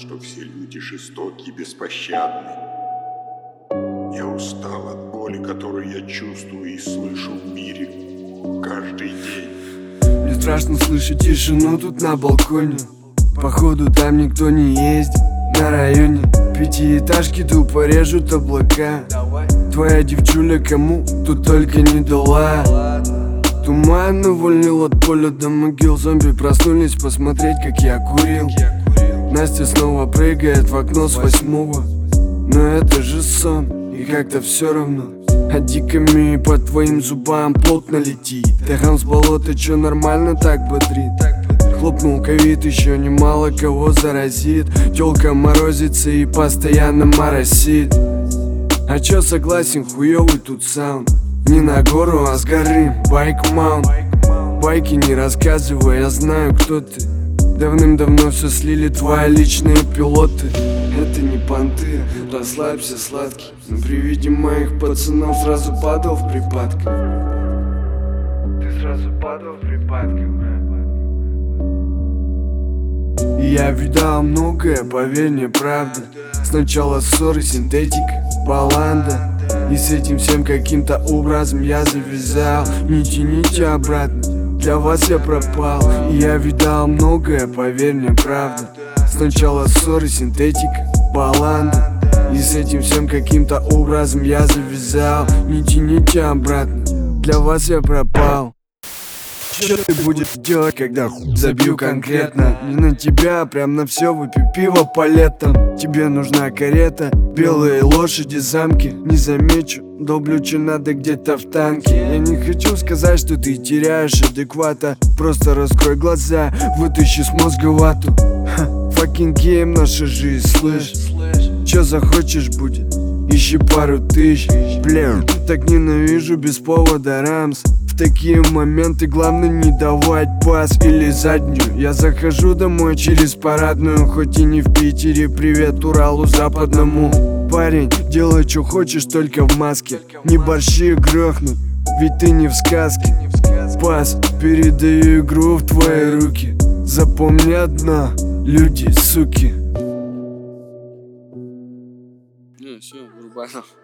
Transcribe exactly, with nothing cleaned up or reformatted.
что все люди жестоки и беспощадны. Я устал от боли, которую я чувствую и слышу в мире каждый день. Мне страшно слышать тишину тут на балконе. Походу там никто не ездит. На районе пятиэтажки тупо режут облака. Твоя девчуля кому тут только не дала. Туман уволнил от поля до могил. Зомби проснулись посмотреть, как я курил. Настя снова прыгает в окно с восьмого. Но это же сон, и как-то все равно. А диками по твоим зубам плотно летит. Эхом с болота, чё нормально так бодрит. Хлопнул ковид, еще немало кого заразит. Тёлка морозится и постоянно моросит. А чё согласен, хуёвый тут саунд. Не на гору, а с горы, байк-маунт. Байки не рассказывай, я знаю, кто ты. Давным-давно все слили твои личные пилоты. Это не понты, расслабься, сладкий. Но при виде моих пацанов сразу падал в припадках. Ты сразу падал в припадках, брат. Я видал многое, поверь мне, правда. Сначала ссоры, синтетика, баланда. И с этим всем каким-то образом я завязал. Не тяните обратно, для вас я пропал. И я видал многое, поверь мне, правда. Сначала ссоры, синтетика, баланда. И с этим всем каким-то образом я завязал. Не тяните обратно, для вас я пропал. Что ты будешь делать, когда хуй забью конкретно? Не на тебя, прям на все, выпью пиво по летам. Тебе нужна карета, белые лошади, замки. Не замечу, долблю, че надо где-то в танке. Я не хочу сказать, что ты теряешь адеквата. Просто раскрой глаза, вытащи с мозга вату. Fucking game наша жизнь, слышь. Че захочешь будет, ищи пару тысяч. Бля, так ненавижу без повода рамс. В такие моменты главное не давать пас или заднюю. Я захожу домой через парадную, хоть и не в Питере. Привет Уралу западному. Парень, делай что хочешь, только в маске. Не борщи грохнут, ведь ты не в сказке. Пас, передаю игру в твои руки. Запомни одно, люди, суки. Не, все, врубай.